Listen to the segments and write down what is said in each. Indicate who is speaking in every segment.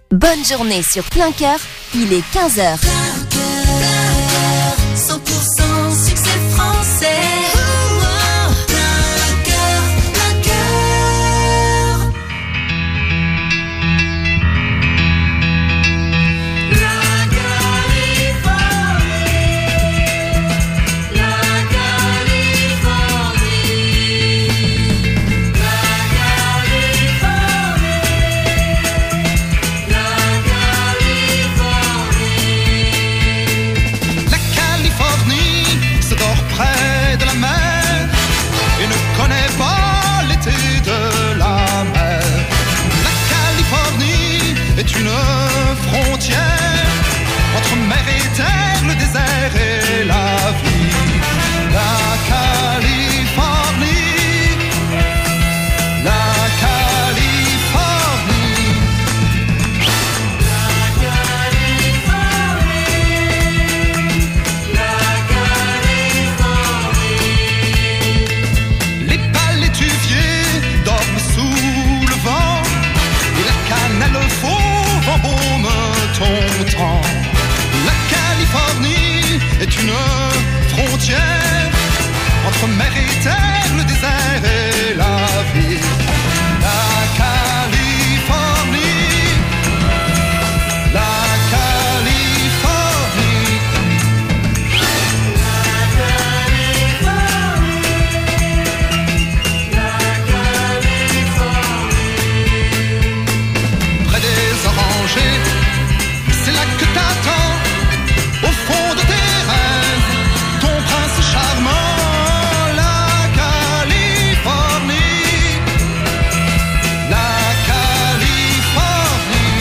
Speaker 1: Bonne journée sur Plein Cœur, il est 15h.
Speaker 2: 100% succès français.
Speaker 3: Entre mer et terre, le désert et la vie. La Californie, la Californie, la Californie, la Californie. Les palétuviers dorment sous le vent et la cannelle fauve embaume ton temps. La Californie est une frontière entre mer et terre, le désert et la vie. La Californie, la Californie, la Californie, la Californie. Près des orangers, c'est là que t'attends, au fond de tes rêves, ton prince charmant. La Californie, la Californie,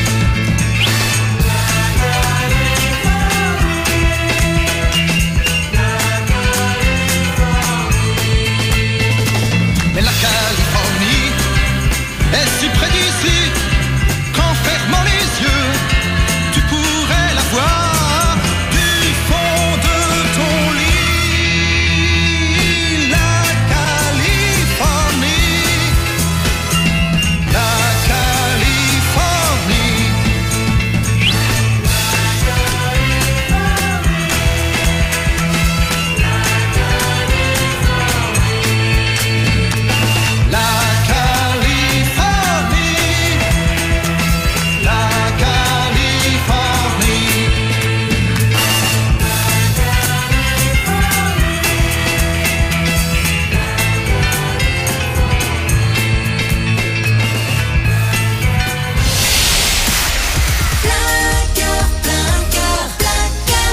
Speaker 3: la Californie, la Californie. Mais la Californie est si près d'ici qu'en fermant les yeux, tu pourrais la voir du fond de ton lit. La Californie, la Californie, la Californie, la Californie.
Speaker 2: Plein cœur, plein cœur, plein cœur.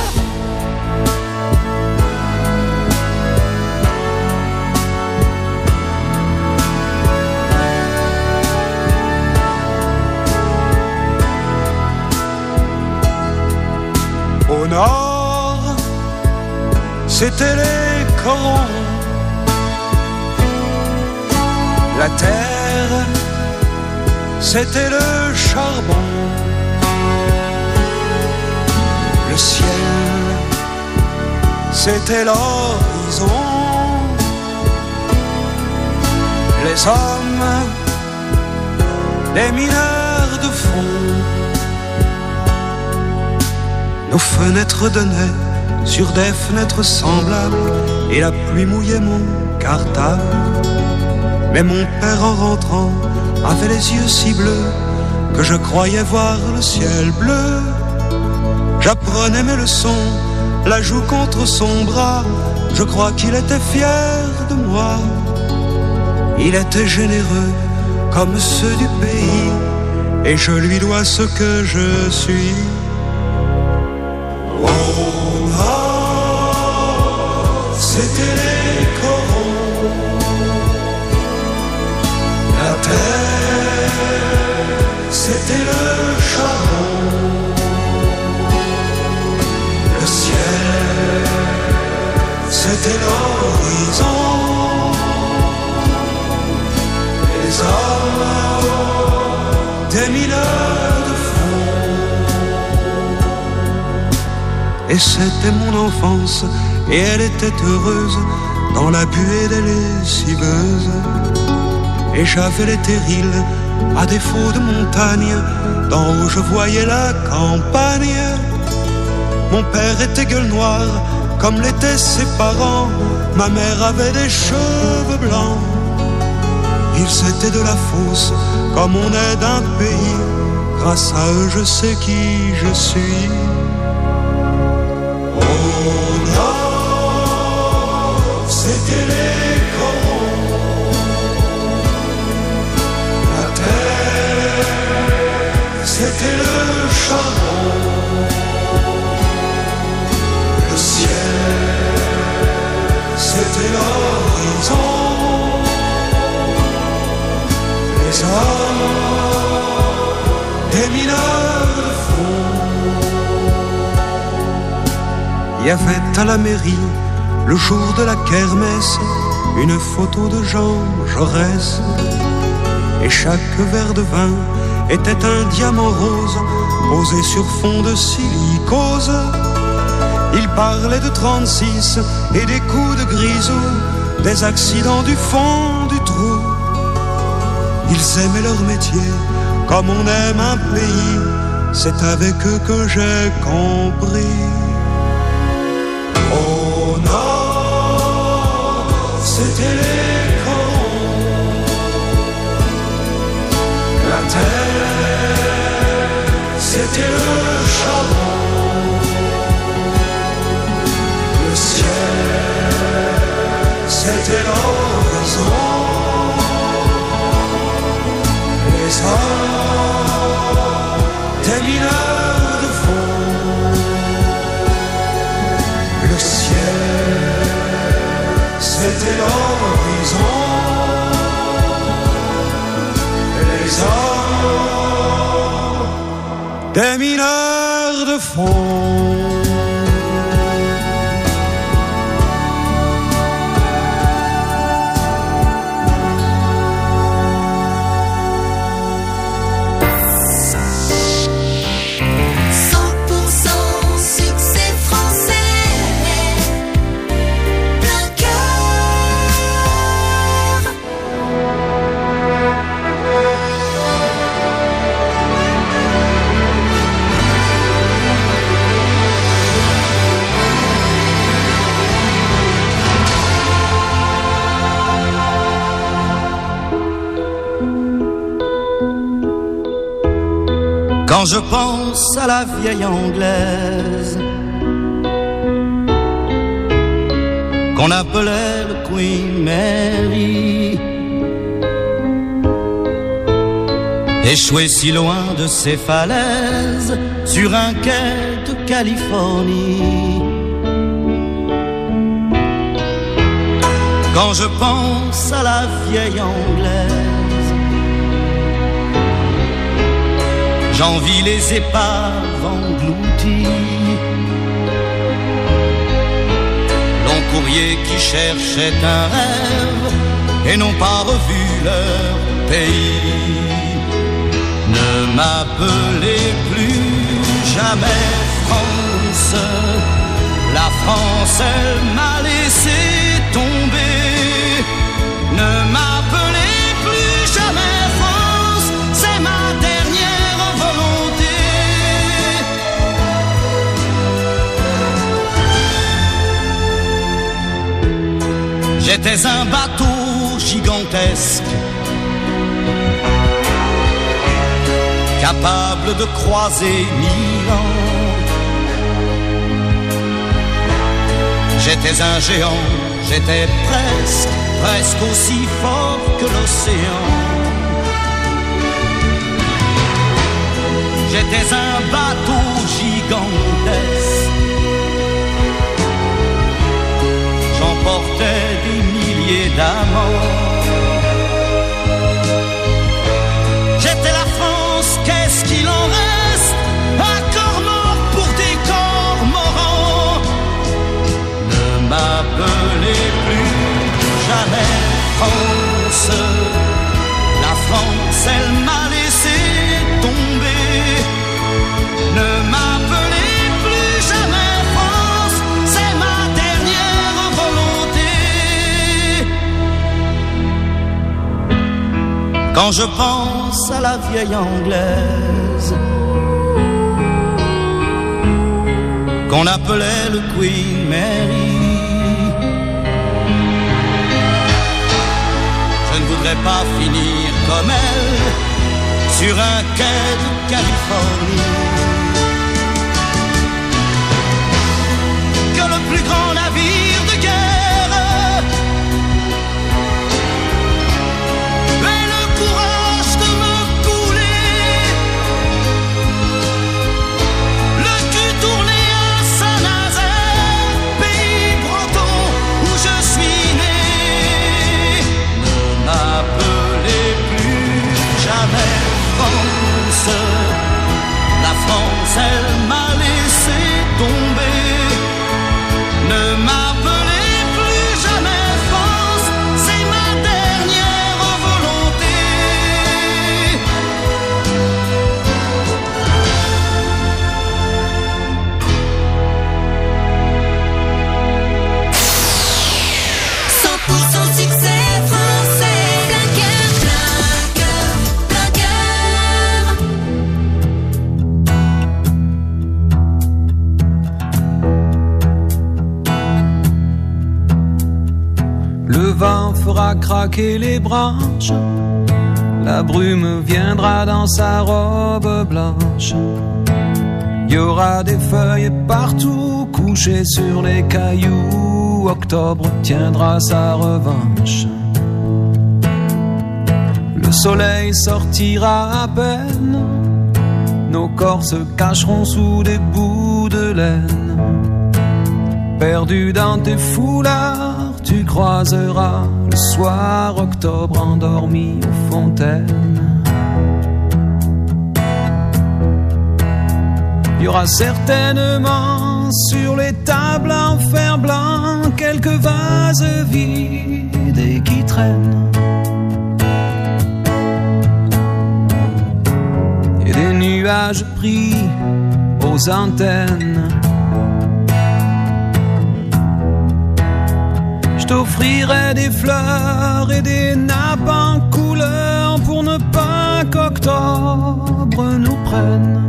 Speaker 4: Au nord, c'était les corons. La terre, c'était le charbon. Le ciel, c'était l'horizon. Les hommes, les mineurs de fond. Nos fenêtres donnaient sur des fenêtres semblables, et la pluie mouillait mon cartable. Mais mon père en rentrant avait les yeux si bleus que je croyais voir le ciel bleu. J'apprenais mes leçons, la joue contre son bras. Je crois qu'il était fier de moi. Il était généreux comme ceux du pays, et je lui dois ce que je suis. Au nord, c'était les corons. La terre, c'était le charbon. Le ciel, c'était l'horizon. Les hommes, des mineurs de fond. Et c'était mon enfance, et elle était heureuse dans la buée des lessiveuses. Et j'avais les terrils à défaut de montagne, d'en haut je voyais la campagne. Mon père était gueule noire, comme l'étaient ses parents. Ma mère avait des cheveux blancs. Ils étaient de la fosse, comme on est d'un pays. Grâce à eux je sais qui je suis. Au nord, c'était les corons. La terre, c'était le charbon. Le ciel, c'était l'horizon. Les hommes, des mineurs de fond. Il y avait à la mairie, le jour de la kermesse, une photo de Jean Jaurès. Et chaque verre de vin était un diamant rose, posé sur fond de silicose. Il parlait de 36 et des coups de grisou, des accidents du fond du trou. Ils aimaient leur métier comme on aime un pays. C'est avec eux que j'ai compris. Au nord, c'était les corons. La terre, c'était le charbon. Le ciel, c'était l'horizon. Les hommes, des mineurs de fond. Le ciel, c'était l'horizon. Les hommes, des mineurs de fond.
Speaker 5: Quand je pense à la vieille anglaise qu'on appelait le Queen Mary, échouée si loin de ses falaises sur un quai de Californie. Quand je pense à la vieille anglaise, j'envie les épaves englouties, longs courriers qui cherchaient un rêve et n'ont pas revu leur pays. Ne m'appelez plus jamais France, la France elle m'a laissé tomber. Ne m'appelez plus jamais France, c'est ma dernière volonté. J'étais un bateau gigantesque, capable de croiser 1000 ans. J'étais un géant, j'étais presque aussi fort que l'océan. J'étais un bateau gigantesque, j'emportais des milliers d'amants. J'étais la France, qu'est-ce qu'il en reste? Un corps mort pour des corps morants. Ne m'appelez plus jamais France, la France elle m'a laissé tomber. Ne m'appelez plus jamais France, c'est ma dernière volonté. Quand je pense pense à la vieille anglaise qu'on appelait le Queen Mary. Je ne voudrais pas finir comme elle sur un quai de Californie. Que le plus grand navire de guerre ait le courage de me couler, le cul tourné à Saint-Nazaire, pays breton où je suis né. Ne m'appelez plus jamais France, la France elle m'a laissé tomber. Ne m'appelez plus jamais France, c'est ma dernière volonté.
Speaker 2: Son succès français. Plein cœur, plein cœur.
Speaker 4: Le vent fera craquer les branches, la brume viendra dans sa robe blanche. Il y aura des feuilles partout couchées sur les cailloux. Octobre tiendra sa revanche. Le soleil sortira à peine, nos corps se cacheront sous des bouts de laine. Perdu dans tes foulards, tu croiseras le soir octobre endormi aux fontaines. Il y aura certainement sur les tables en fer blanc quelques vases vides et qui traînent. Et des nuages pris aux antennes. Je t'offrirai des fleurs et des nappes en couleur pour ne pas qu'octobre nous prenne.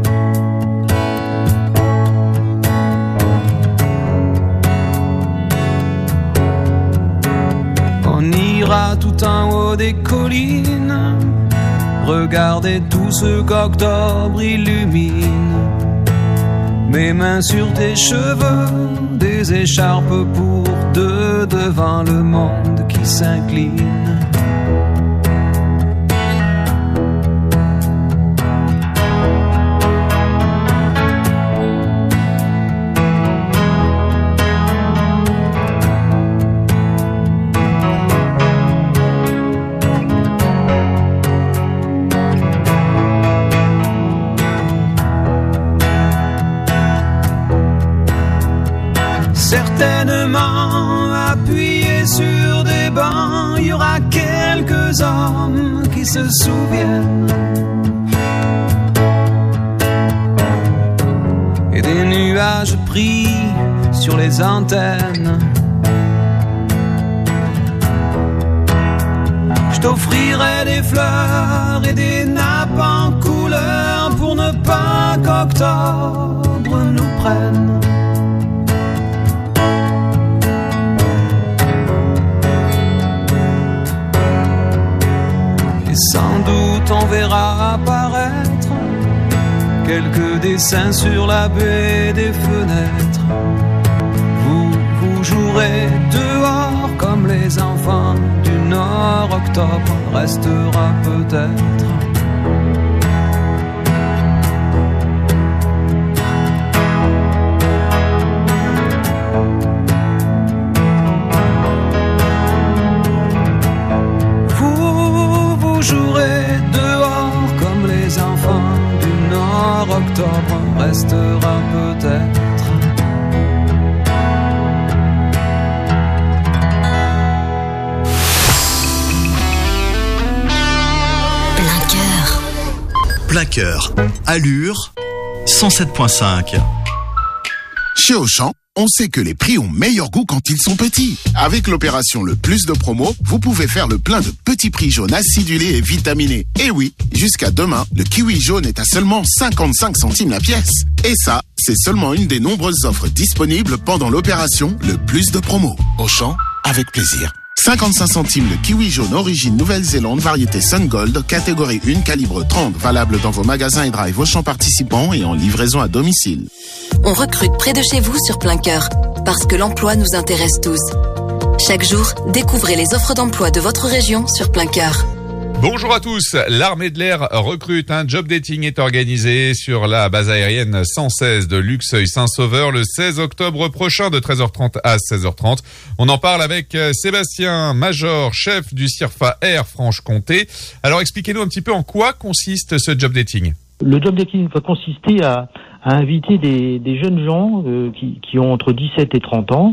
Speaker 4: On ira tout en haut des collines, regarder tout ce qu'octobre illumine. Mes mains sur tes cheveux, des écharpes pour deux devant le monde qui s'incline. Certainement appuyés sur des bancs, il y aura quelques hommes qui se souviennent. Et des nuages pris sur les antennes. Je t'offrirai des fleurs et des nappes en couleur pour ne pas qu'octobre nous prenne. Sans doute on verra apparaître quelques dessins sur la baie des fenêtres. Vous jouerez dehors comme les enfants du Nord. Octobre restera peut-être. Vous jouerez dehors comme les enfants du Nord. Octobre restera peut-être.
Speaker 2: Plein cœur.
Speaker 6: Plein cœur. Allure 107.5.
Speaker 7: Chez Auchan,
Speaker 6: on sait que les prix ont meilleur goût quand ils sont petits. Avec l'opération Le Plus de Promo, vous pouvez faire le plein de petits prix jaunes acidulés et vitaminés. Et oui, jusqu'à demain, le kiwi jaune est à seulement 55 centimes la pièce. Et ça, c'est seulement une des nombreuses offres disponibles pendant l'opération Le Plus de Promo. Auchan, avec plaisir. 55 centimes le kiwi jaune origine Nouvelle-Zélande, variété Sun Gold, catégorie 1, calibre 30, valable dans vos magasins et drive Auchan participants et en livraison à domicile.
Speaker 1: On recrute près de chez vous sur Plein Cœur, parce que l'emploi nous intéresse tous. Chaque jour, découvrez les offres d'emploi de votre région sur Plein Cœur.
Speaker 7: Bonjour à tous, l'armée de l'air recrute. Un job dating est organisé sur la base aérienne 116 de Luxeuil-Saint-Sauveur le 16 octobre prochain de 13h30 à 16h30. On en parle avec Sébastien Major, chef du CIRFA Air Franche-Comté. Alors expliquez-nous un petit peu en quoi consiste ce job dating.
Speaker 8: Le job dating va consister à inviter des jeunes gens qui ont entre 17 et 30 ans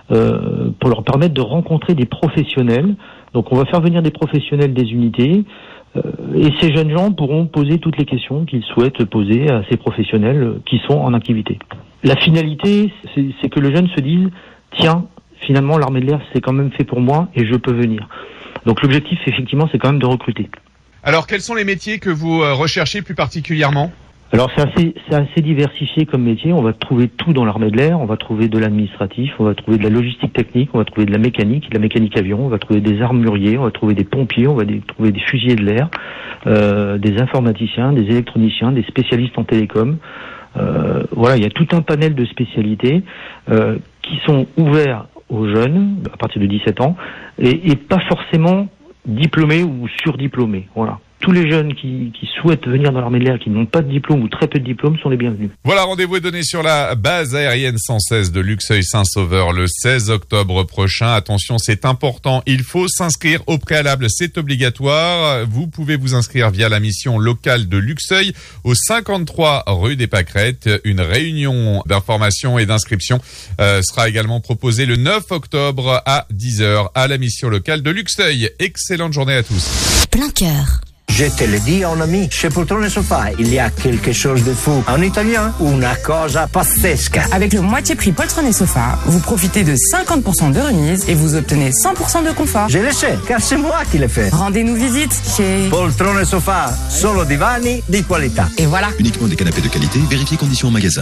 Speaker 8: pour leur permettre de rencontrer des professionnels. Donc on va faire venir des professionnels des unités et ces jeunes gens pourront poser toutes les questions qu'ils souhaitent poser à ces professionnels qui sont en activité. La finalité, c'est que le jeune se dise « Tiens, finalement l'armée de l'air c'est quand même fait pour moi et je peux venir ». Donc l'objectif effectivement c'est quand même de recruter.
Speaker 7: Alors quels sont les métiers que vous recherchez plus particulièrement ?
Speaker 8: Alors c'est assez diversifié comme métier, on va trouver tout dans l'armée de l'air, on va trouver de l'administratif, on va trouver de la logistique technique, on va trouver de la mécanique avion, on va trouver des armuriers, on va trouver des pompiers, on va trouver des fusiliers de l'air, des informaticiens, des électroniciens, des spécialistes en télécom. Voilà, il y a tout un panel de spécialités qui sont ouverts aux jeunes à partir de 17 ans et pas forcément diplômés ou surdiplômés, voilà. Tous les jeunes qui souhaitent venir dans l'armée de l'air, qui n'ont pas de diplôme ou très peu de diplôme, sont les bienvenus.
Speaker 7: Voilà, rendez-vous est donné sur la base aérienne 116 de Luxeuil-Saint-Sauveur le 16 octobre prochain. Attention, c'est important, il faut s'inscrire au préalable, c'est obligatoire. Vous pouvez vous inscrire via la mission locale de Luxeuil au 53 rue des Pâquerettes. Une réunion d'information et d'inscription sera également proposée le 9 octobre à 10h à la mission locale de Luxeuil. Excellente journée à tous.
Speaker 2: Plein Cœur.
Speaker 5: Je te le dis, en ami, chez Poltrone Sofa, il y a quelque chose de fou. En italien, una cosa pazzesca.
Speaker 9: Avec le moitié prix Poltrone Sofa, vous profitez de 50% de remise et vous obtenez 100% de confort.
Speaker 5: Je le sais, car c'est moi qui l'ai fait.
Speaker 9: Rendez-nous visite chez
Speaker 5: Poltrone Sofa, solo divani di qualità.
Speaker 9: Et voilà.
Speaker 10: Uniquement des canapés de qualité, vérifiez conditions en magasin.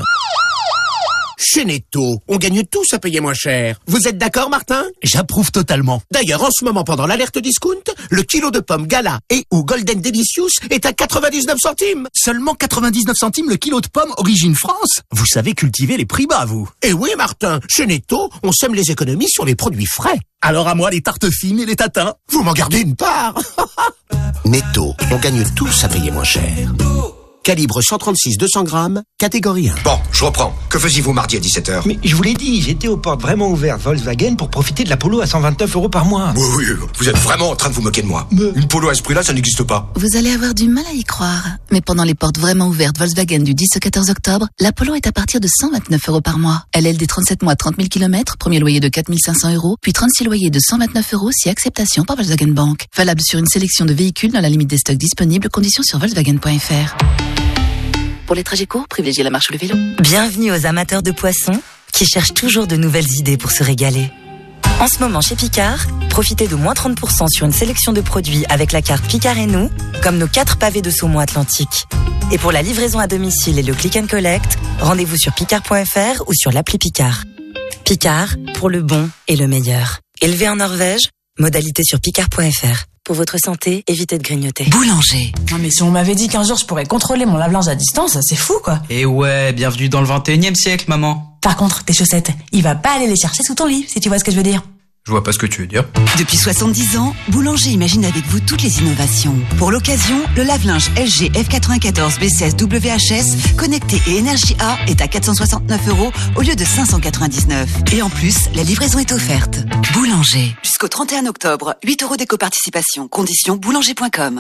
Speaker 11: Chez Netto, on gagne tous à payer moins cher. Vous êtes d'accord, Martin ?
Speaker 10: J'approuve totalement.
Speaker 11: D'ailleurs, en ce moment, pendant l'alerte discount, le kilo de pommes Gala et ou Golden Delicious est à 99 centimes.
Speaker 10: Seulement 99 centimes le kilo de pommes Origine France. Vous savez cultiver les prix bas, vous.
Speaker 11: Eh oui, Martin, chez Netto, on sème les économies sur les produits frais.
Speaker 10: Alors à moi les tartes fines et les tatins.
Speaker 11: Vous m'en gardez une part. Netto, on gagne tous à payer moins cher. Calibre 136 200 grammes, catégorie 1.
Speaker 12: Bon, je reprends. Que faisiez-vous mardi à 17h ?
Speaker 5: Mais je vous l'ai dit, j'étais aux portes vraiment ouvertes Volkswagen pour profiter de la Polo à 129 € par mois.
Speaker 12: Oui, vous êtes vraiment en train de vous moquer de moi. Une Polo à ce prix-là, ça n'existe pas.
Speaker 13: Vous allez avoir du mal à y croire. Mais pendant les portes vraiment ouvertes Volkswagen du 10 au 14 octobre, la Polo est à partir de 129 € par mois. LLD 37 mois, 30 000 km, premier loyer de 4 500 €, puis 36 loyers de 129 € si acceptation par Volkswagen Bank. Valable sur une sélection de véhicules dans la limite des stocks disponibles, conditions sur Volkswagen.fr. Pour les trajets courts, privilégiez la marche ou le vélo.
Speaker 14: Bienvenue aux amateurs de poissons qui cherchent toujours de nouvelles idées pour se régaler. En ce moment chez Picard, profitez de moins 30% sur une sélection de produits avec la carte Picard et nous, comme nos 4 pavés de saumon atlantique. Et pour la livraison à domicile et le click and collect, rendez-vous sur picard.fr ou sur l'appli Picard. Picard, pour le bon et le meilleur. Élevé en Norvège, modalité sur picard.fr. Pour votre santé, évitez de grignoter.
Speaker 13: Boulanger.
Speaker 9: Non mais si on m'avait dit qu'un jour je pourrais contrôler mon lave-linge à distance, c'est fou quoi.
Speaker 15: Et ouais, bienvenue dans le 21e siècle, maman.
Speaker 9: Par contre, tes chaussettes, il va pas aller les chercher sous ton lit, si tu vois ce que je veux dire.
Speaker 15: Je vois pas ce que tu veux dire.
Speaker 13: Depuis 70 ans, Boulanger imagine avec vous toutes les innovations. Pour l'occasion, le lave-linge LG F94 B16 WHS connecté et énergie A est à 469 € au lieu de 599. Et en plus, la livraison est offerte. Boulanger. Jusqu'au 31 octobre, 8 € d'éco-participation. Conditions boulanger.com.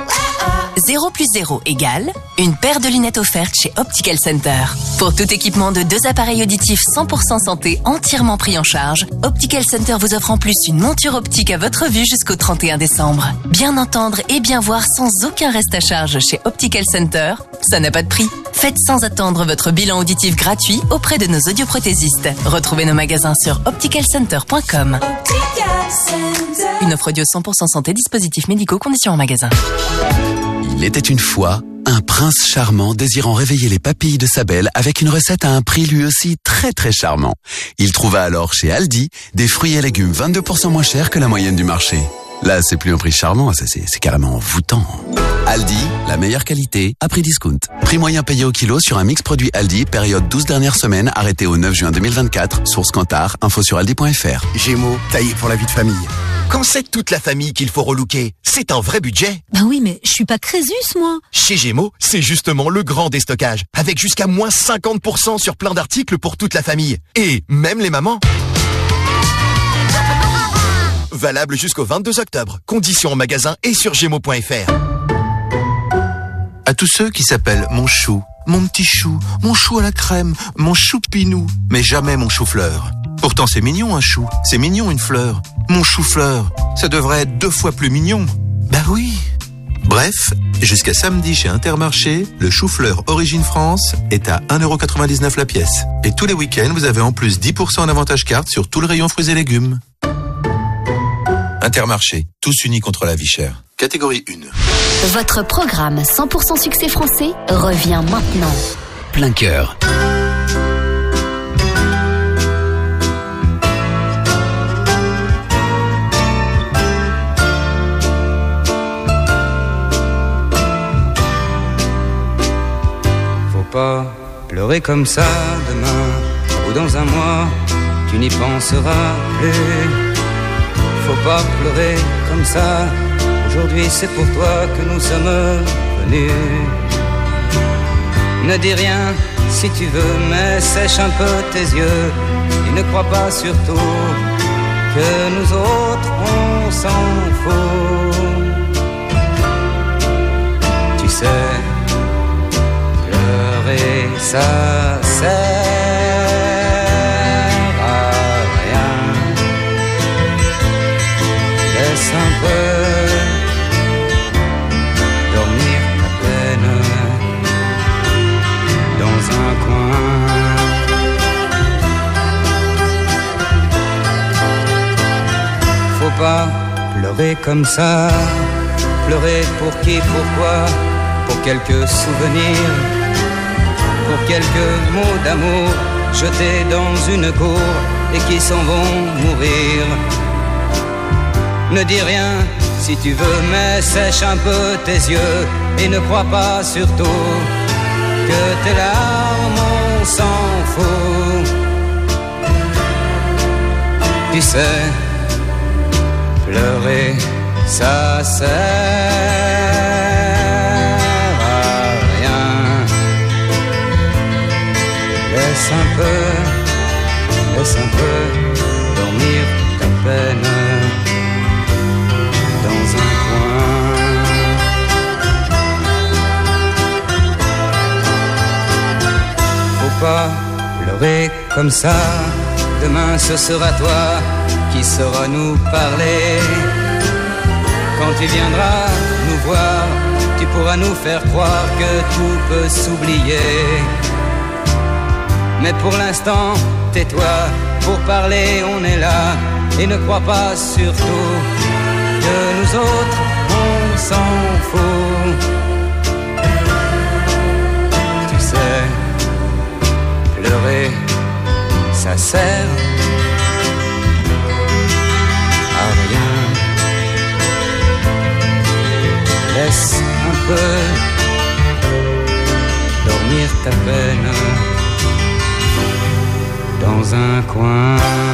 Speaker 13: 0 + 0 = une paire de lunettes offerte chez Optical Center. Pour tout équipement de 2 appareils auditifs 100% santé entièrement pris en charge, Optical Center vous offre en plus une monture optique à votre vue jusqu'au 31 décembre. Bien entendre et bien voir sans aucun reste à charge chez Optical Center, ça n'a pas de prix.
Speaker 16: Faites sans attendre votre bilan auditif gratuit auprès de nos audioprothésistes. Retrouvez nos magasins sur opticalcenter.com. Une offre audio 100% santé, dispositifs médicaux, conditions en magasin.
Speaker 17: Il était une fois un prince charmant désirant réveiller les papilles de sa belle avec une recette à un prix lui aussi très très charmant. Il trouva alors chez Aldi des fruits et légumes 22% moins chers que la moyenne du marché. Là, c'est plus un prix charmant, c'est carrément envoûtant. Aldi, la meilleure qualité à prix discount. Prix moyen payé au kilo sur un mix produit Aldi, période 12 dernières semaines, arrêté au 9 juin 2024. Source Kantar, info sur aldi.fr.
Speaker 11: Gémeaux, taillé pour la vie de famille. Quand c'est toute la famille qu'il faut relooker, c'est un vrai budget.
Speaker 18: Bah oui, mais je suis pas Crésus, moi.
Speaker 11: Chez Gémeaux, c'est justement le grand déstockage, avec jusqu'à moins 50% sur plein d'articles pour toute la famille. Et même les mamans. Valable jusqu'au 22 octobre. Conditions en magasin et sur gémeaux.fr.
Speaker 19: À tous ceux qui s'appellent mon chou, mon petit chou, mon chou à la crème, mon choupinou, mais jamais mon chou-fleur. Pourtant c'est mignon un chou, c'est mignon une fleur. Mon chou-fleur, ça devrait être 2 fois plus mignon. Bah oui. Bref, jusqu'à samedi chez Intermarché, le chou-fleur Origine France est à 1,99€ la pièce. Et tous les week-ends, vous avez en plus 10% en avantage carte sur tout le rayon fruits et légumes. Intermarché, tous unis contre la vie chère. Catégorie 1.
Speaker 2: Votre programme 100% succès français revient maintenant.
Speaker 17: Plein cœur.
Speaker 20: Faut pas pleurer comme ça demain ou dans un mois, tu n'y penseras plus. Faut pas pleurer comme ça. Aujourd'hui c'est pour toi que nous sommes venus. Ne dis rien si tu veux, mais sèche un peu tes yeux. Et ne crois pas surtout que nous autres on s'en fout. Tu sais, pleurer ça sert à rien. Laisse un peu dormir ta peine dans un coin. Faut pas pleurer comme ça. Pleurer pour qui, pourquoi? Pour quelques souvenirs, pour quelques mots d'amour jetés dans une cour et qui s'en vont mourir. Ne dis rien si tu veux, mais sèche un peu tes yeux et ne crois pas surtout que tes larmes on s'en fout. Tu sais, pleurer ça sert à rien. Laisse un peu dormir ta peine dans un coin. Faut pas pleurer comme ça. Demain ce sera toi qui saura nous parler. Quand tu viendras nous voir, tu pourras nous faire croire que tout peut s'oublier. Mais pour l'instant, tais-toi, pour parler on est là. Et ne crois pas surtout que nous autres on s'en fout. Tu sais, pleurer ça sert à rien. Laisse un peu dormir ta peine dans un coin.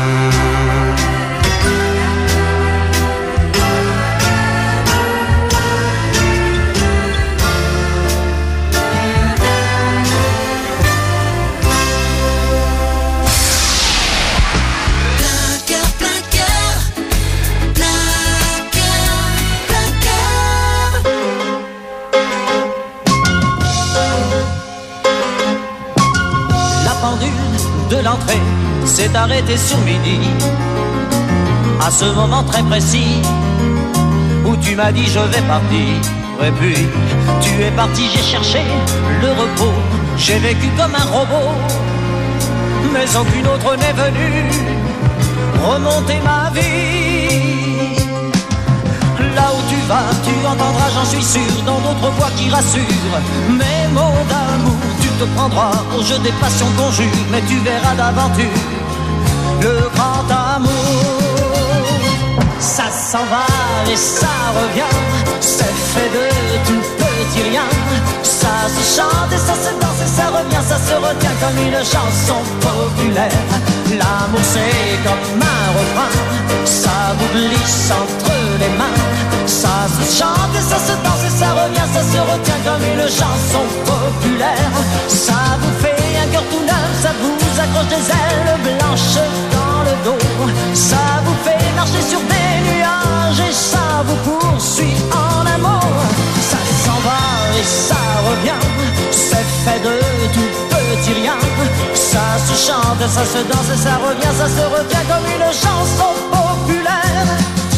Speaker 21: De l'entrée s'est arrêté sur midi, à ce moment très précis où tu m'as dit je vais partir. Et puis tu es parti, j'ai cherché le repos, J'ai vécu comme un robot, mais aucune autre n'est venue remonter ma vie. Là où tu vas, tu entendras, j'en suis sûr, dans d'autres voix qui rassurent. Mes mots d'amour, tu te prendras au jeu des passions conjures, mais tu verras d'aventure le grand amour. Ça s'en va et ça revient, c'est fait de tout petit rien. Ça se chante et ça se danse et ça revient, ça se retient comme une chanson populaire. L'amour c'est comme un refrain, ça vous glisse entre les mains. Ça se chante et ça se danse et ça revient, ça se retient comme une chanson populaire. Ça vous fait un cœur tout neuf, ça vous accroche des ailes blanches dans le dos. Ça vous fait marcher sur des nuages et ça vous poursuit en amour. Ça s'en va et ça revient, c'est fait de tout petit rien. Ça se chante, ça se danse et ça revient, ça se retient comme une chanson populaire.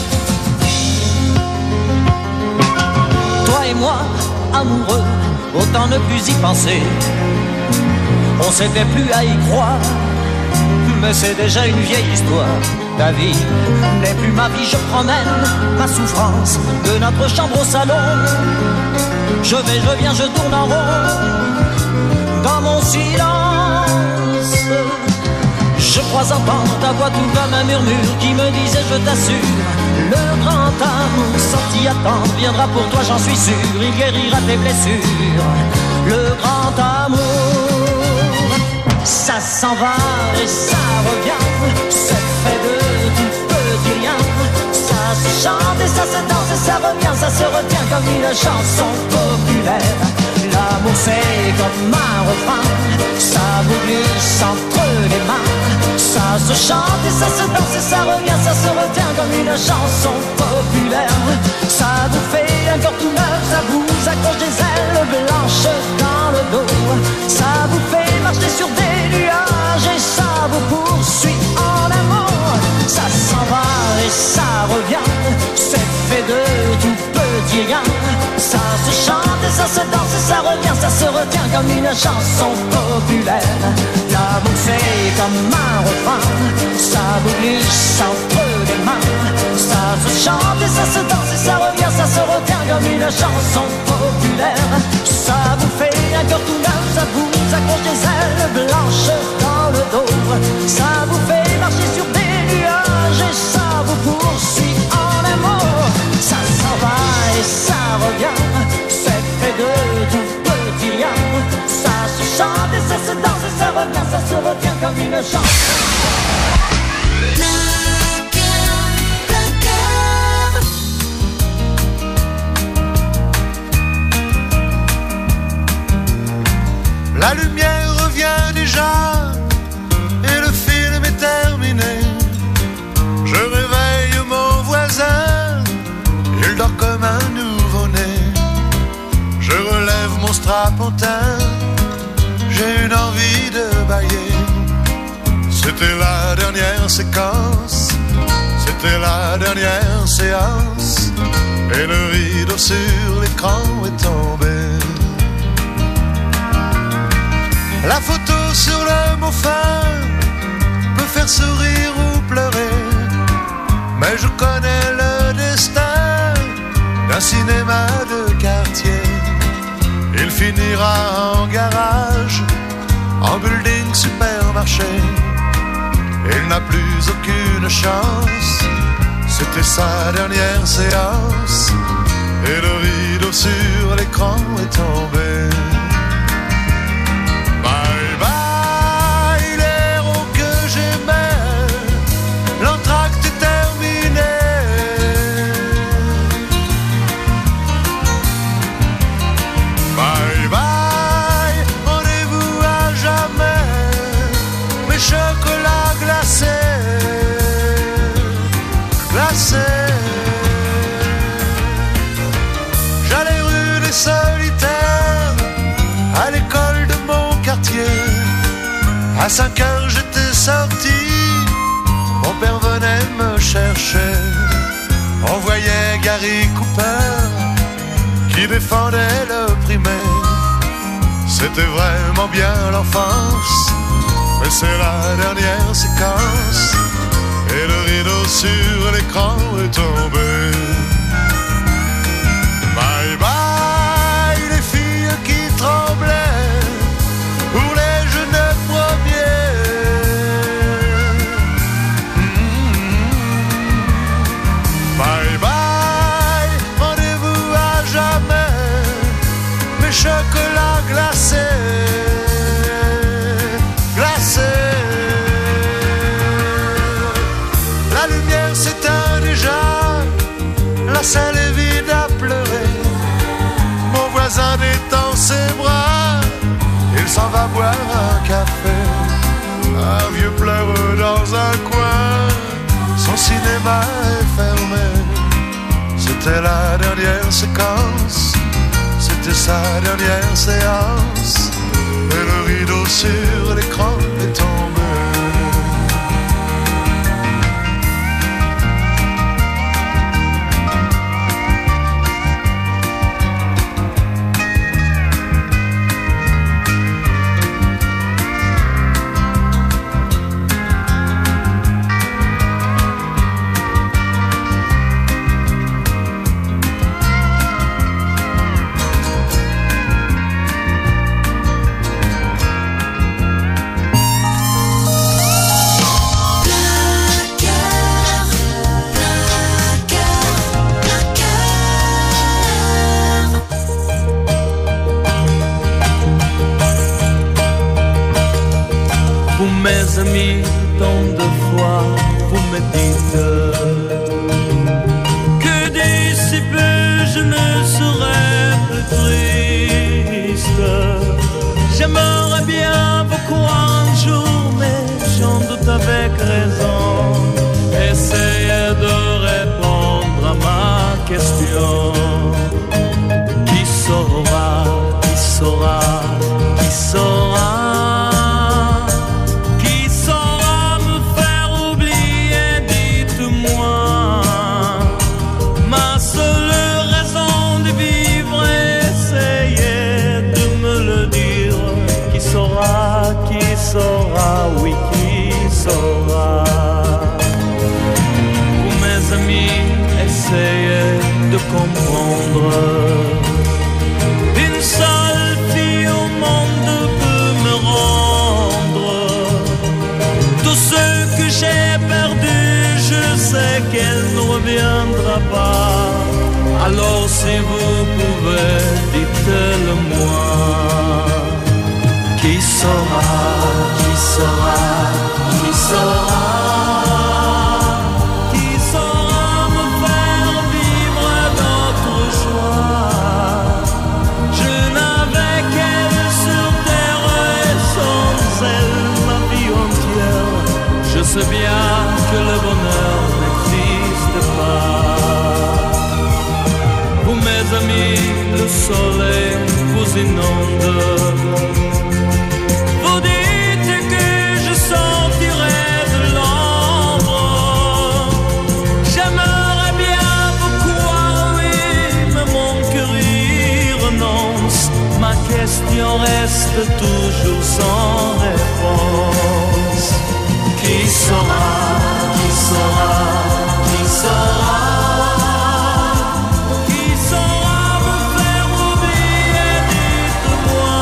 Speaker 21: Toi et moi, amoureux, autant ne plus y penser. On s'était plus à y croire, mais c'est déjà une vieille histoire. Ta vie n'est plus ma vie, je promène ma souffrance de notre chambre au salon. Je vais, je viens, je tourne en rond dans mon silence. Je crois entendre ta voix tout comme un murmure qui me disait je t'assure, le grand amour sans t'y attendre viendra pour toi, j'en suis sûr. Il guérira tes blessures, le grand amour. Ça s'en va et ça revient, c'est fait de tout petit rien. Ça se chante et ça se danse et ça revient, ça se retient comme une chanson populaire. L'amour c'est comme un refrain, ça vous glisse entre les mains. Ça se chante et ça se danse et ça revient, ça se retient comme une chanson populaire. Ça vous fait un corps tout neuf, ça vous accroche des ailes blanches dans le dos. Ça vous fait marcher sur des nuages et ça vous poursuit en amour. Ça s'en va et ça revient, c'est fait de tout petit rien. Ça se chante et ça se danse et ça revient, ça se retient comme une chanson populaire. L'amour c'est comme un refrain, ça vous glisse entre les mains. Ça se chante et ça se danse et ça revient, ça se retient comme une chanson populaire. Ça vous fait un cœur tout neuf, ça vous accroche des ailes blanches dans le dos. Ça vous fait marcher sur des nuages et ça vous poursuit en amour. Ça s'en va et ça revient, c'est fait de tout petit rien. Ça se chante et ça se danse et ça revient, ça se retient comme une chanson.
Speaker 3: La lumière revient déjà et le film est terminé. Je réveille mon voisin, il dort comme un nouveau-né. Je relève mon strapontin, j'ai une envie de bâiller. C'était la dernière séquence, c'était la dernière séance, et le rideau sur l'écran est tombé. La photo sur le mot fin peut faire sourire ou pleurer, mais je connais le destin d'un cinéma de quartier. Il finira en garage, en building supermarché. Il n'a plus aucune chance, c'était sa dernière séance, et le rideau sur l'écran est tombé. J'allais rue des Solitaires, à l'école de mon quartier. À 5 heures j'étais sorti, mon père venait me chercher. On voyait Gary Cooper qui défendait le primaire. C'était vraiment bien l'enfance, mais c'est la dernière séquence. Et le rideau sur l'écran est tombé. Bye bye les filles qui tremblaient pour les jeunes premiers. Bye bye, rendez-vous à jamais, mes chocolats glacés, glacés. La lumière s'éteint déjà, la salle est vide à pleurer. Mon voisin détend ses bras, il s'en va boire un café. Un vieux pleure dans un coin, son cinéma est fermé. C'était la dernière séquence, c'était sa dernière séance. Et le rideau sur l'écran est tombé.
Speaker 4: Mes amis, tant de fois vous me dites que d'ici peu je ne serai plus triste. J'aimerais bien vous croire un jour, mais j'en doute avec raison. Essayez de répondre à ma question. Qui saura, qui saura, qui saura? Oui, qui saura? Vous, mes amis, essayez de comprendre. Une seule fille au monde peut me rendre tout ce que j'ai perdu. Je sais qu'elle ne reviendra pas. Alors si vous pouvez, dites-le moi. Qui saura, qui saura, qui saura, qui saura me faire vivre d'autres joies? Je n'avais qu'elle sur terre et sans elle ma vie entière. Je sais bien que le bonheur n'existe pas. Vous mes amis, le soleil vous inonde. Ma question reste toujours sans réponse. Qui saura, qui saura, qui saura, qui saura me faire oublier, dites-moi.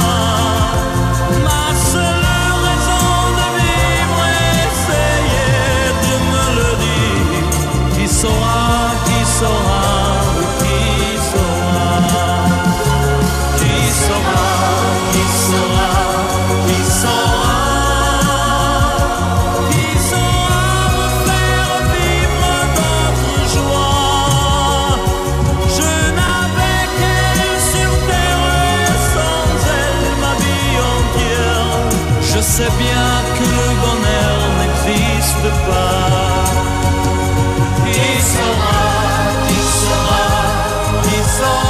Speaker 4: Ma seule raison de vivre, essayez de me le dire. Qui saura, qui saura, qui saura? Qui saura, qui saura, qui saura, qui saura me faire vivre d'autres joies? Je n'avais qu'elle sur terre et sans elle ma vie entière. Je sais bien que le bonheur n'existe pas. Qui saura, qui saura, qui saura?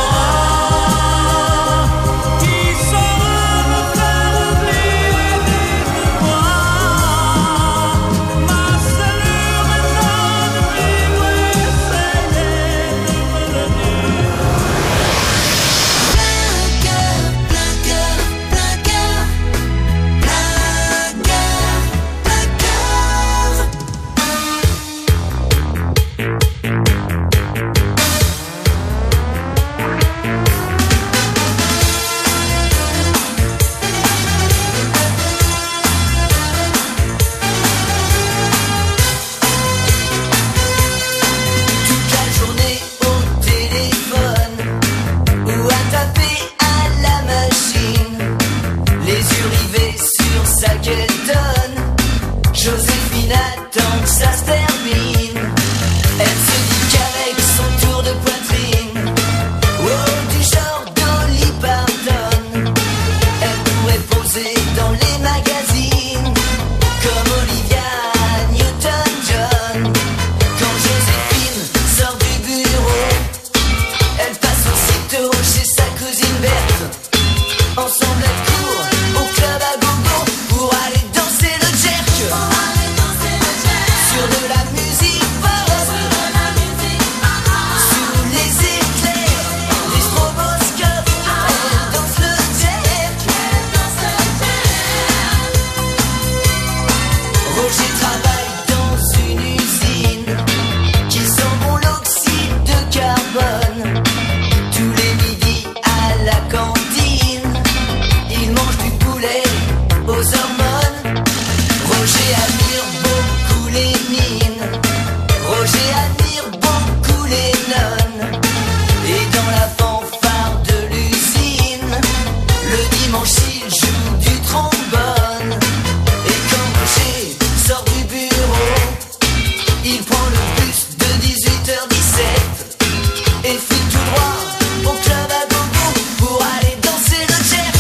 Speaker 4: joue du trombone. Et quand Roger sort du bureau, il prend le bus de 18h17 et file tout droit au club à gogo pour aller danser le jerk.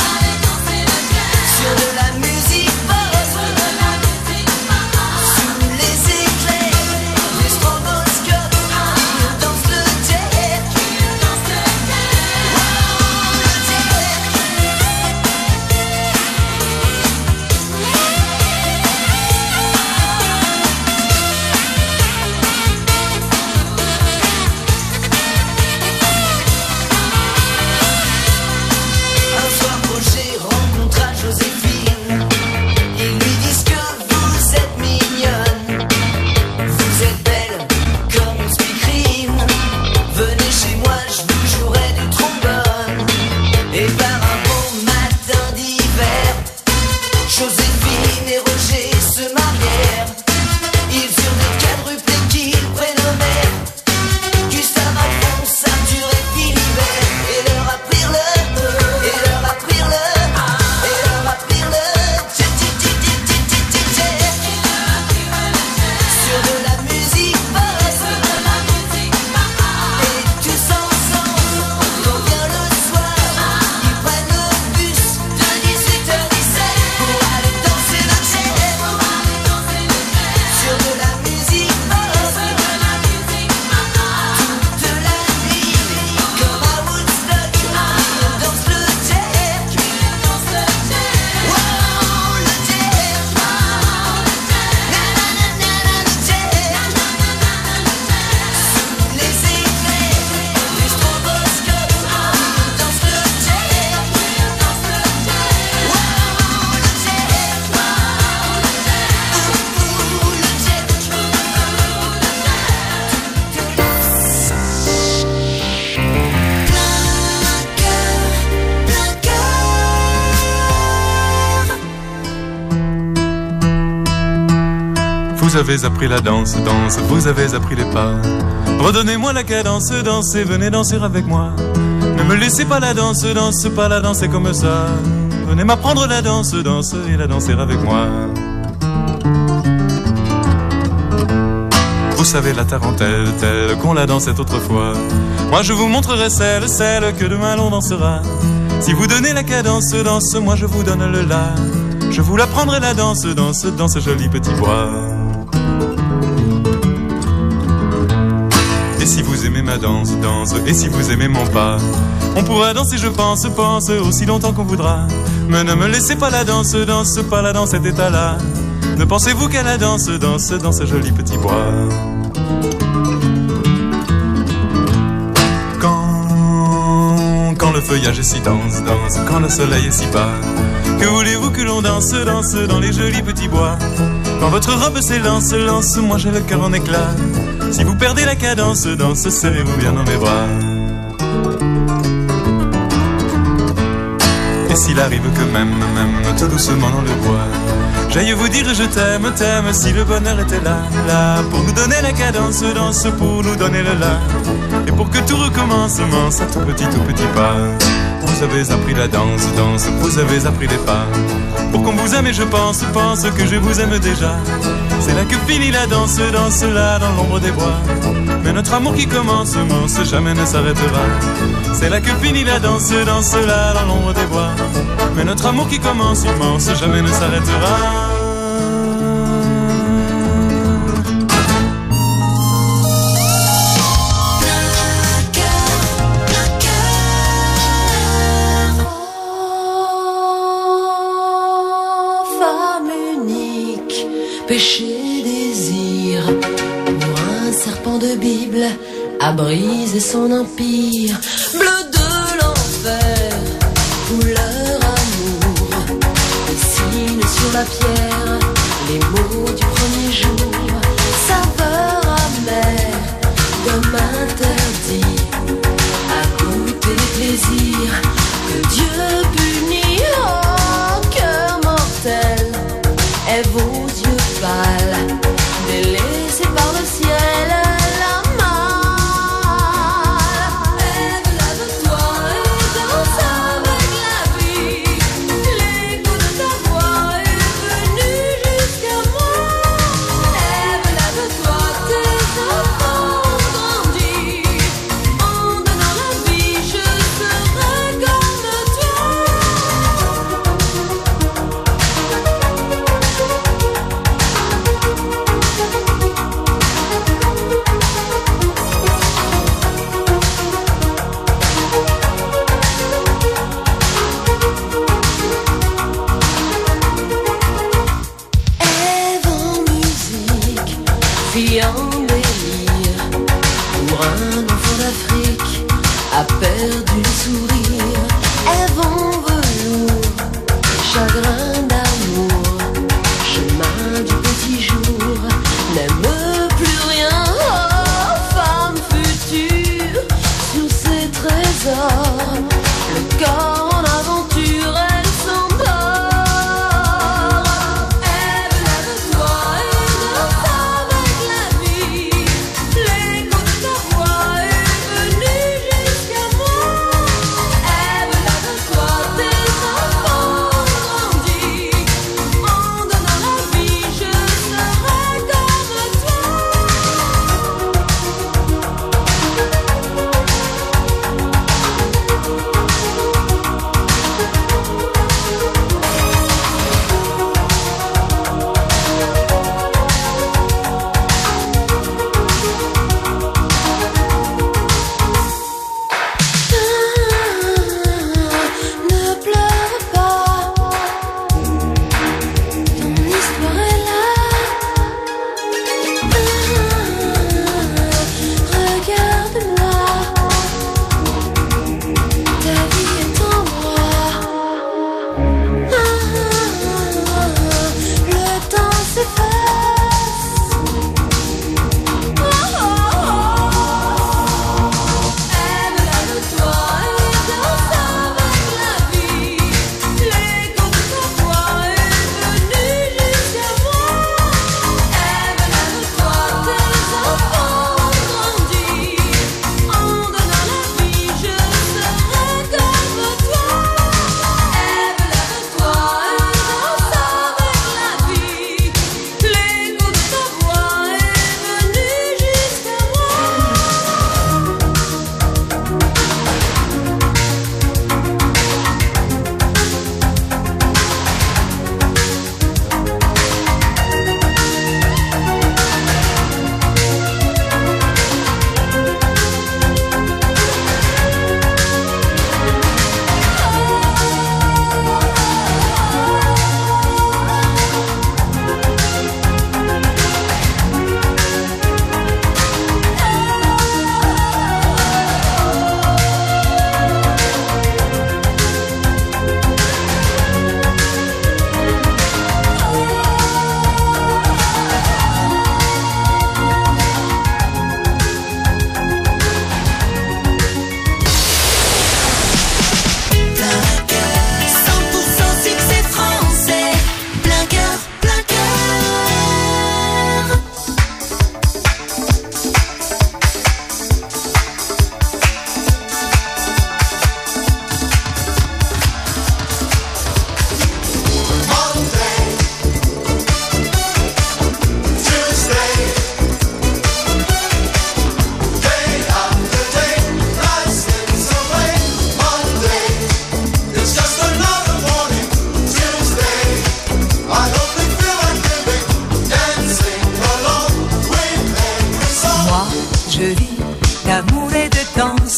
Speaker 4: Sur de la musique basse, sous les éclairs du stroboscope, il danse le jerk. Un soir, Roger rencontra Joséphine. Ils lui disent que vous êtes mignonne, vous êtes belle comme une speakerine. Venez chez moi, je vous jouerai du trombone. Et par un beau matin d'hiver, Joséphine et Roger se marièrent. Ils eurent des quadruplés qu'ils prénommèrent Gustave, Alphonse, Arthur et Philibert. Et leur apprirent le sur de la musique basse. Et tous ensemble, quand vient le soir, ils prennent le bus de 18h17 pour aller danser le jerk. Sur de la musique basse, toute la nuit, comme à Woodstock, ils dansent le jerk. Wow, le jerk. Sous les éclairs du stroboscope, il danse le jerk. Wow, le jerk.
Speaker 6: Vous avez appris la danse, vous avez appris les pas. Redonnez-moi la cadence, dansez, venez danser avec moi. Ne me laissez pas la danse, pas la danser comme ça. Venez m'apprendre la danse, et la danser avec moi. Vous savez la tarentelle, telle qu'on la dansait autrefois. Moi je vous montrerai celle que demain l'on dansera. Si vous donnez la cadence, moi je vous donne le la. Je vous l'apprendrai la danse, dans ce joli petit bois. Et si vous aimez ma danse, et si vous aimez mon pas, on pourra danser, je pense, aussi longtemps qu'on voudra. Mais ne me laissez pas la danse, pas la danse, cet état-là. Ne pensez-vous qu'à la danse, dans ce joli petit bois. Quand le feuillage est si dense, quand le soleil est si bas, que voulez-vous que l'on danse dans les jolis petits bois. Quand votre robe s'élance, moi j'ai le cœur en éclat. Si vous perdez la cadence, serrez-vous bien dans mes bras. Et s'il arrive que même, tout doucement dans le bois, j'aille vous dire je t'aime, si le bonheur était là, pour nous donner la cadence, pour nous donner le là, et pour que tout recommence, à tout petit pas. Vous avez appris la danse, vous avez appris les pas. Pour qu'on vous aime et je pense que je vous aime déjà. C'est là que finit la danse là dans l'ombre des bois. Mais notre amour qui commence, jamais ne s'arrêtera. C'est là que finit la danse là dans l'ombre des bois. Mais notre amour qui commence, immense, jamais ne s'arrêtera.
Speaker 22: Péché, désir, pour un serpent de Bible, a brisé son empire. Bleu de l'enfer, couleur amour, dessine sur la pierre les mots du premier jour. Saveur amère, comme interdit, à goûter les plaisirs que Dieu punit. Oh, cœur mortel, est vos yeux pâles, délaissés par le ciel, la malle. Ève, lève-toi et danse avec la vie.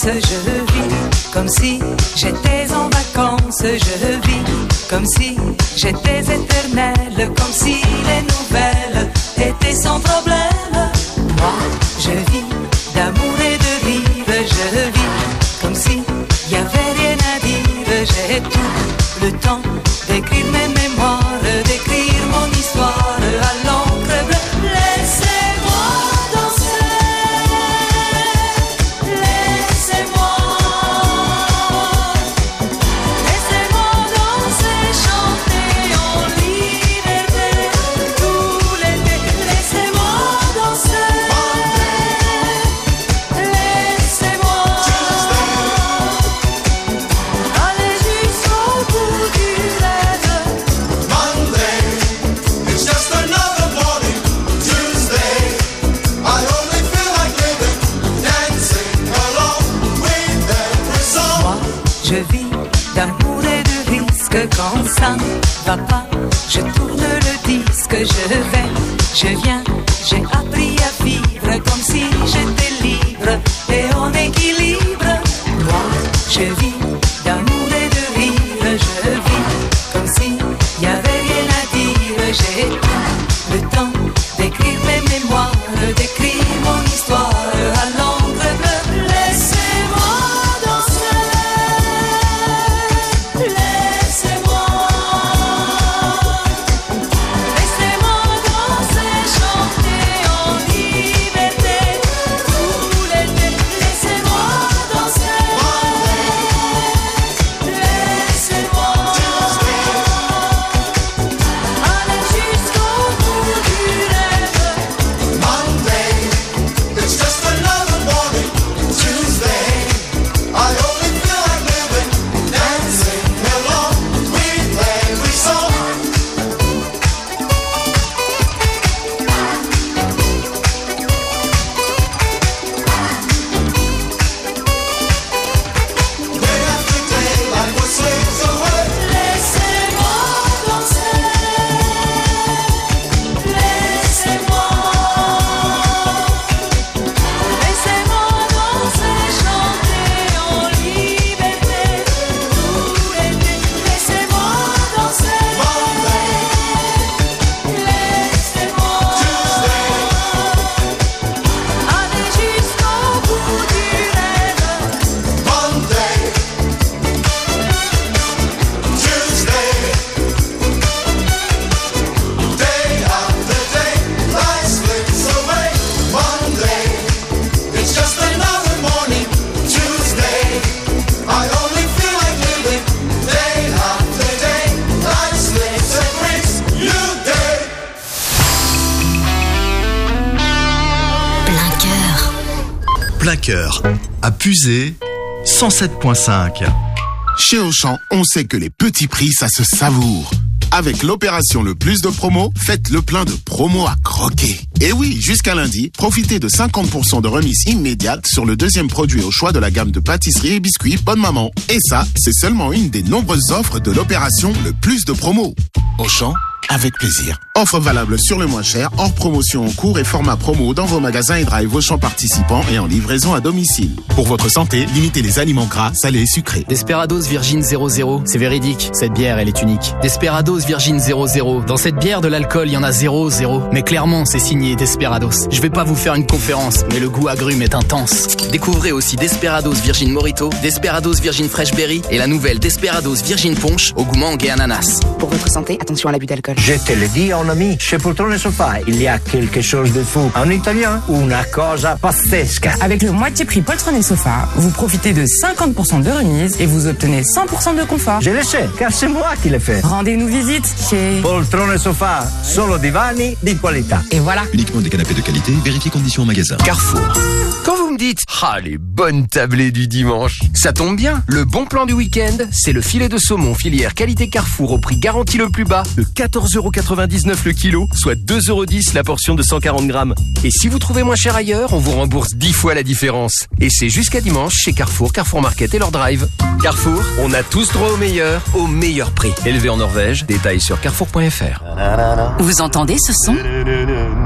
Speaker 1: je vis comme si j'étais en vacances, je vis comme si j'étais éternelle, comme si les nouvelles étaient sans problème. Moi, je vis d'amour et de rire, je vis comme si y avait rien à dire. J'ai tout le temps d'écrire mes mémoires, d'écrire mon histoire à l'encre bleue. Laissez-moi danser, laissez-moi danser, chanter en liberté tout l'été. Laissez-moi danser, laissez-moi aller jusqu'au bout du rêve.
Speaker 3: Monday, it's just another morning. Tuesday, I only feel like living, dancing along with every song.
Speaker 1: Moi, je vis d'amour et de risque. Quand ça va pas, je tourne le disque. Je viens, j'ai appris à vivre comme si j'étais libre et en équilibre. Moi, je vis d'amour et de rire. Je vis comme si y avait rien à dire. J'ai tout le temps d'écrire mes mémoires, d'écrire mon histoire à l'encre bleue. Laissez-moi danser, laissez-moi danser, chanter en liberté tout l'été. Laissez-moi danser, laissez-moi aller jusqu'au bout du rêve.
Speaker 3: Monday, it's just another morning. Tuesday, I only feel like living, dancing along with every song. Day after day, life was slips away.
Speaker 1: Laissez-moi danser, laissez-moi danser, chanter en liberté tout l'été. Laissez-moi danser, laissez-moi aller jusqu'au bout du rêve.
Speaker 3: Monday, Tuesday, day after day, life slips away. Monday, it's just another morning. Tuesday, I only feel like living. Day after day, life slips and brings new day.
Speaker 2: Plein cœur.
Speaker 8: Plein cœur. À Puiser, 107.5.
Speaker 23: Chez Auchan, on sait que les petits prix, ça se savoure. Avec l'opération Le Plus de Promo, faites le plein de promos à croquer. Et oui, jusqu'à lundi, profitez de 50% de remise immédiate sur le deuxième produit au choix de la gamme de pâtisseries et biscuits Bonne Maman. Et ça, c'est seulement une des nombreuses offres de l'opération Le Plus de Promo. Auchan, avec plaisir. Offre valable sur le moins cher, hors promotion en cours et format promo dans vos magasins et drive Auchan participants et en livraison à domicile. Pour votre santé, limitez les aliments gras, salés et sucrés.
Speaker 24: Desperados Virgin 00, c'est véridique, cette bière elle est unique. Desperados Virgin 00, dans cette bière de l'alcool il y en a 0, mais clairement c'est signé Desperados. Je vais pas vous faire une conférence, mais le goût agrume est intense. Découvrez aussi Desperados Virgin Mojito, Desperados Virgin Fresh Berry et la nouvelle Desperados Virgin Punch au goût mangue et ananas.
Speaker 9: Pour votre santé, attention à l'abus d'alcool.
Speaker 5: Je te le dis, mon ami, chez Poltrone Sofa, il y a quelque chose de fou. En italien, una cosa pazzesca.
Speaker 9: Avec le moitié prix Poltrone Sofa, vous profitez de 50% de remise et vous obtenez 100% de confort.
Speaker 5: Je le sais, car c'est moi qui l'ai fait.
Speaker 9: Rendez-nous visite chez
Speaker 5: Poltrone Sofa, solo divani di qualità.
Speaker 9: Et voilà.
Speaker 8: Uniquement des canapés de qualité, vérifiez conditions au magasin.
Speaker 25: Carrefour. Quand vous me dites « Ah, les bonnes tablées du dimanche », ça tombe bien. Le bon plan du week-end, c'est le filet de saumon filière qualité Carrefour au prix garanti le plus bas de 14,99€ le kilo, soit 2,10€ la portion de 140 grammes. Et si vous trouvez moins cher ailleurs, on vous rembourse 10 fois la différence. Et c'est jusqu'à dimanche chez Carrefour, Carrefour Market et leur drive. Carrefour, on a tous droit au meilleur prix. Élevé en Norvège, détails sur carrefour.fr.
Speaker 16: Vous entendez ce son ?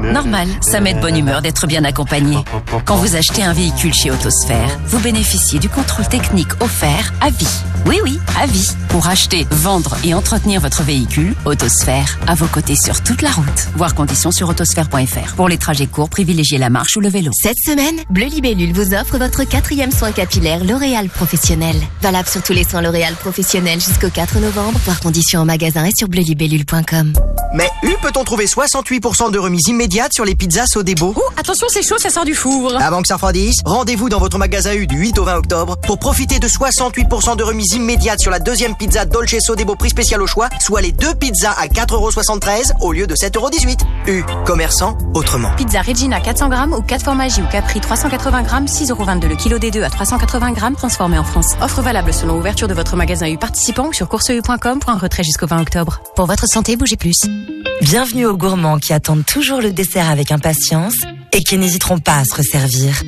Speaker 7: Normal, ça met de bonne humeur d'être bien accompagné. Quand vous achetez un véhicule chez Autosphère, vous bénéficiez du contrôle technique offert à vie. Oui, à vie. Pour acheter, vendre et entretenir votre véhicule, Autosphère, à vos côtés sur toute la route. Voir conditions sur autosphère.fr. Pour les trajets courts, privilégiez la marche ou le vélo.
Speaker 2: Cette semaine, Bleu Libellule vous offre votre 4e soin capillaire L'Oréal Professionnel. Valable sur tous les soins L'Oréal Professionnel jusqu'au 4 novembre. Voir conditions en magasin et sur bleulibellule.com.
Speaker 10: Mais peut-on trouver 68% de remise immédiate sur les pizzas Sodebo?
Speaker 9: Attention, c'est chaud, ça sort du four.
Speaker 10: Avant que ça refroidisse, rendez-vous dans votre magasin U du 8 au 20 octobre pour profiter de 68% de remise immédiate sur la deuxième pizza Dolce Sodebo prix spécial au choix, soit les 2 pizzas à 4,73€ au lieu de 7,18€. U, commerçant autrement.
Speaker 9: Pizza Regina 400 grammes ou 4 formages ou Capri 380 grammes, 6,22€ le kilo des deux à 380 grammes transformé en France. Offre valable selon ouverture de votre magasin U participant ou sur courseu.com pour un retrait jusqu'au 20 octobre. Pour votre santé, bougez plus.
Speaker 12: Bienvenue aux gourmands qui attendent toujours le dessert avec impatience et qui n'hésiteront pas à se resservir.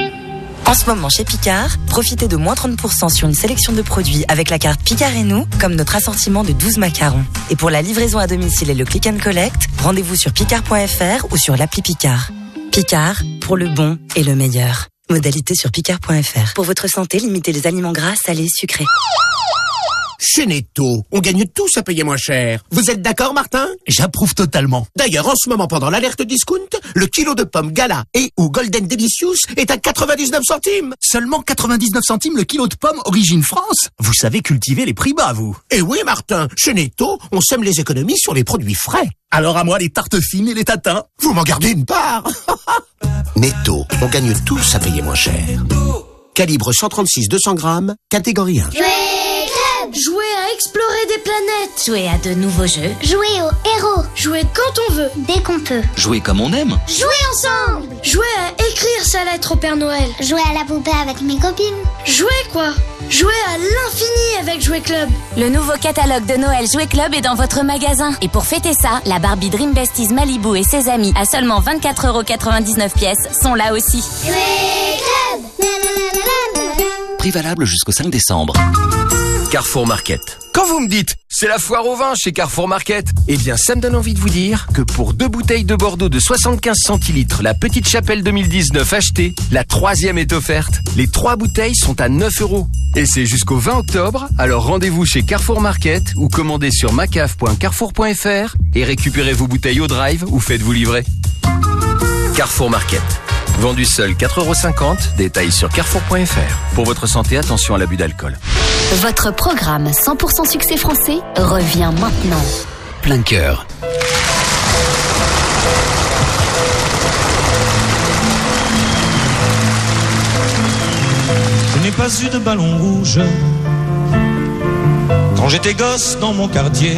Speaker 12: En ce moment chez Picard, profitez de moins 30% sur une sélection de produits avec la carte Picard et nous, comme notre assortiment de 12 macarons. Et pour la livraison à domicile et le click and collect, rendez-vous sur picard.fr ou sur l'appli Picard. Picard, pour le bon et le meilleur. Modalité sur picard.fr. Pour votre santé, limitez les aliments gras, salés, sucrés.
Speaker 11: Chez Netto, on gagne tous à payer moins cher. Vous êtes d'accord, Martin?
Speaker 14: J'approuve totalement.
Speaker 11: D'ailleurs, en ce moment, pendant l'alerte discount, le kilo de pommes Gala et ou Golden Delicious est à 99 centimes.
Speaker 14: Seulement 99 centimes le kilo de pommes Origine France. Vous savez cultiver les prix bas, vous.
Speaker 11: Eh oui, Martin, chez Netto, on sème les économies sur les produits frais.
Speaker 14: Alors à moi les tartes fines et les tatins.
Speaker 11: Vous m'en gardez une part. Netto, on gagne tous à payer moins cher. Calibre 136 200 grammes, catégorie 1.
Speaker 22: Jouer à explorer des planètes.
Speaker 18: Jouer à de nouveaux jeux.
Speaker 22: Jouer aux héros. Jouer quand on veut.
Speaker 18: Dès qu'on peut.
Speaker 14: Jouer comme on aime.
Speaker 22: Jouer ensemble. Jouer à écrire sa lettre au Père Noël.
Speaker 18: Jouer à la poupée avec mes copines.
Speaker 22: Jouer quoi? Jouer à l'infini avec Jouer Club.
Speaker 18: Le nouveau catalogue de Noël Jouer Club est dans votre magasin. Et pour fêter ça, la Barbie Dream Besties Malibu et ses amis à seulement 24,99€ pièces sont là aussi.
Speaker 22: Jouer Club.
Speaker 14: Prix valable jusqu'au 5 décembre.
Speaker 25: Carrefour Market. Quand vous me dites « c'est la foire au vin chez Carrefour Market », eh bien ça me donne envie de vous dire que pour 2 bouteilles de Bordeaux de 75 centilitres, la Petite Chapelle 2019 achetée, la 3e est offerte. Les 3 bouteilles sont à 9€. Et c'est jusqu'au 20 octobre, alors rendez-vous chez Carrefour Market ou commandez sur macaf.carrefour.fr et récupérez vos bouteilles au drive ou faites-vous livrer. Carrefour Market. Vendu seul 4,50€, détails sur carrefour.fr. Pour votre santé, attention à l'abus d'alcool.
Speaker 2: Votre programme 100% succès français revient maintenant.
Speaker 14: Plein cœur.
Speaker 4: Je n'ai pas eu de ballon rouge quand j'étais gosse dans mon quartier.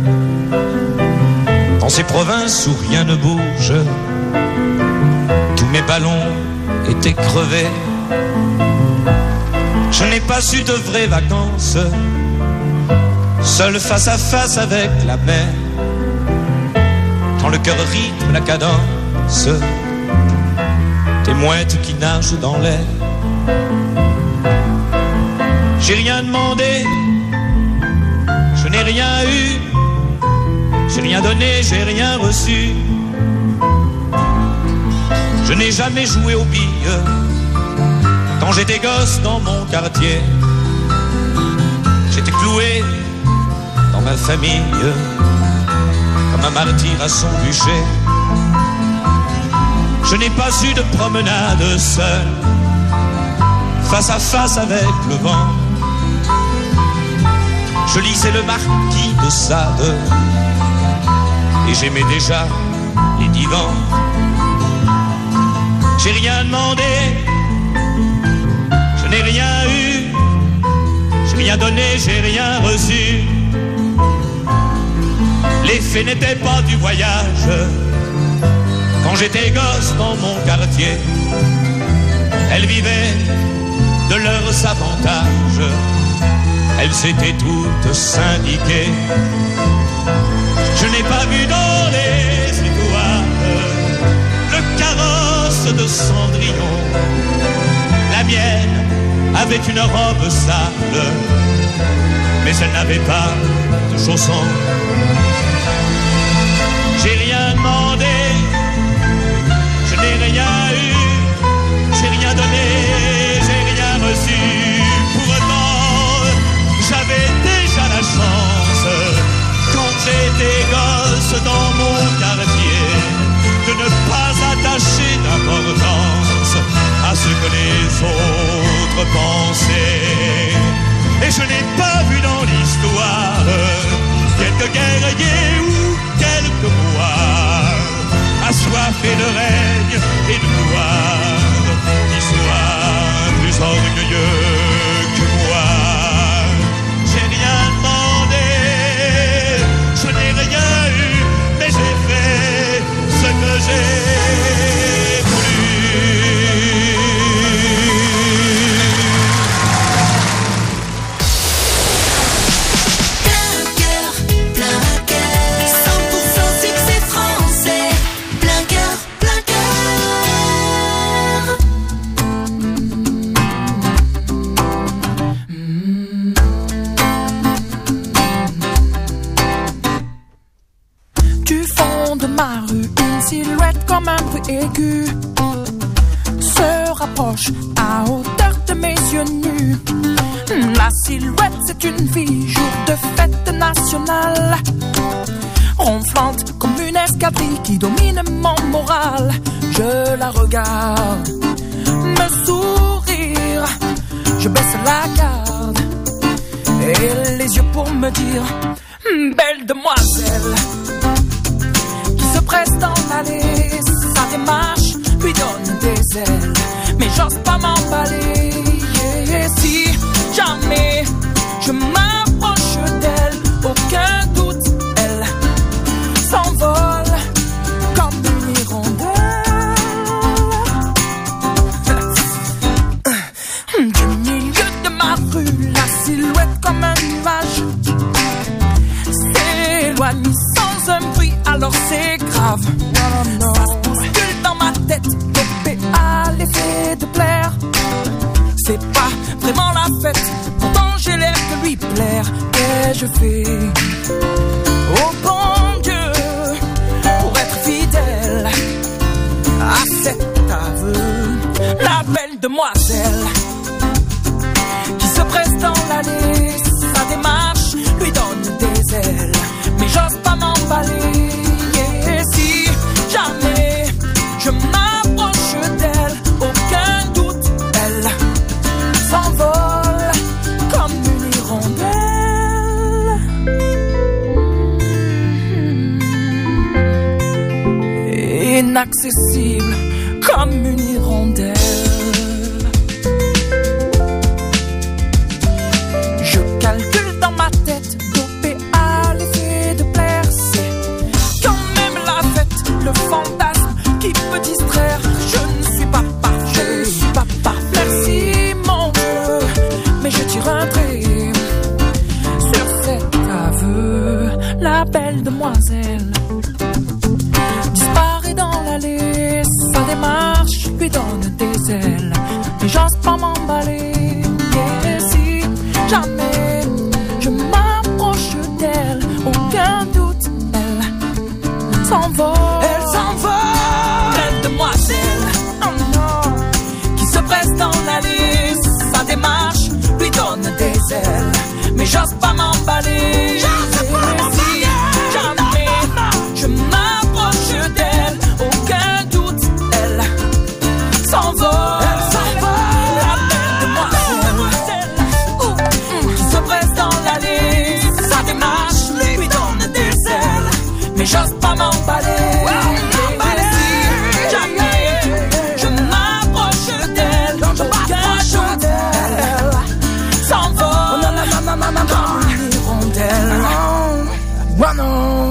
Speaker 4: Dans ces provinces où rien ne bouge, tous mes ballons étaient crevés. Je n'ai pas eu de vraies vacances, seul face à face avec la mer, quand le cœur rythme la cadence des mouettes qui nagent dans l'air. J'ai rien demandé, je n'ai rien eu, j'ai rien donné, j'ai rien reçu. Je n'ai jamais joué aux billes quand j'étais gosse dans mon quartier. J'étais cloué dans ma famille comme un martyr à son bûcher. Je n'ai pas eu de promenade seul, face à face avec le vent. Je lisais le Marquis de Sade et j'aimais déjà les divans. J'ai rien demandé, je n'ai rien eu, j'ai rien donné, j'ai rien reçu. Les fées n'étaient pas du voyage quand j'étais gosse dans mon quartier. Elles vivaient de leurs avantages, elles s'étaient toutes syndiquées. Je n'ai pas vu dans les étoiles le carrosse de Cendrillon. La mienne avait une robe sale, mais elle n'avait pas de chaussons. J'ai rien demandé, dans mon quartier de ne pas attacher d'importance à ce que les autres pensaient. Et je n'ai pas vu dans l'histoire quelques guerriers ou quelques rois assoiffés de règne et de gloire qui soient plus orgueilleux que moi. J'ai rien demandé, je n'ai rien eu, mais j'ai fait ce que j'ai voulu.
Speaker 13: Comme un bruit aigu se rapproche à hauteur de mes yeux nus. La silhouette, c'est une fille, jour de fête nationale, ronflante comme une escadrille qui domine mon moral. Je la regarde me sourire, je baisse la garde et les yeux pour me dire: belle demoiselle. Se presse dans l'allée, sa démarche lui donne des ailes, mais j'ose pas m'emballer. Et si jamais je m'approche d'elle, aucun doute, elle s'envole comme une hirondelle. Du milieu de ma rue, la silhouette comme un nuage s'éloigne sans un bruit, alors c'est grave. Ça se bouscule dans ma tête, dopé à l'effet de plaire. C'est pas vraiment la fête, pourtant j'ai l'air de lui plaire. Et je fais oh bon Dieu pour être fidèle à cet aveu. La belle demoiselle qui se presse dans l'allée, sa démarche lui donne des ailes, mais j'ose pas m'emballer. Et si jamais je m'approche d'elle, aucun doute, elle s'envole comme une hirondelle, inaccessible comme une hirondelle. Je calcule dans ma tête, dopé à l'effet de plaire. C'est quand même la fête, le fantasme qui peut distraire. Je ne suis pas parfait, je ne suis pas parfait. Merci mon Dieu, mais je tire un trait sur cet aveu. La belle demoiselle disparaît dans l'allée, sa démarche lui donne des ailes, mais j'ose pas m'emballer. Et si jamais je m'approche d'elle, aucun doute, elle s'envole. Elle s'envole, belle demoiselle, oh non, qui se presse dans l'allée, sa démarche lui donne des ailes, mais j'ose pas m'emballer. Je m'approche d'elle, aucun doute, elle s'envole. Elle s'envole, la belle demoiselle qui se presse dans l'allée, sa démarche lui donne des ailes, mais j'ose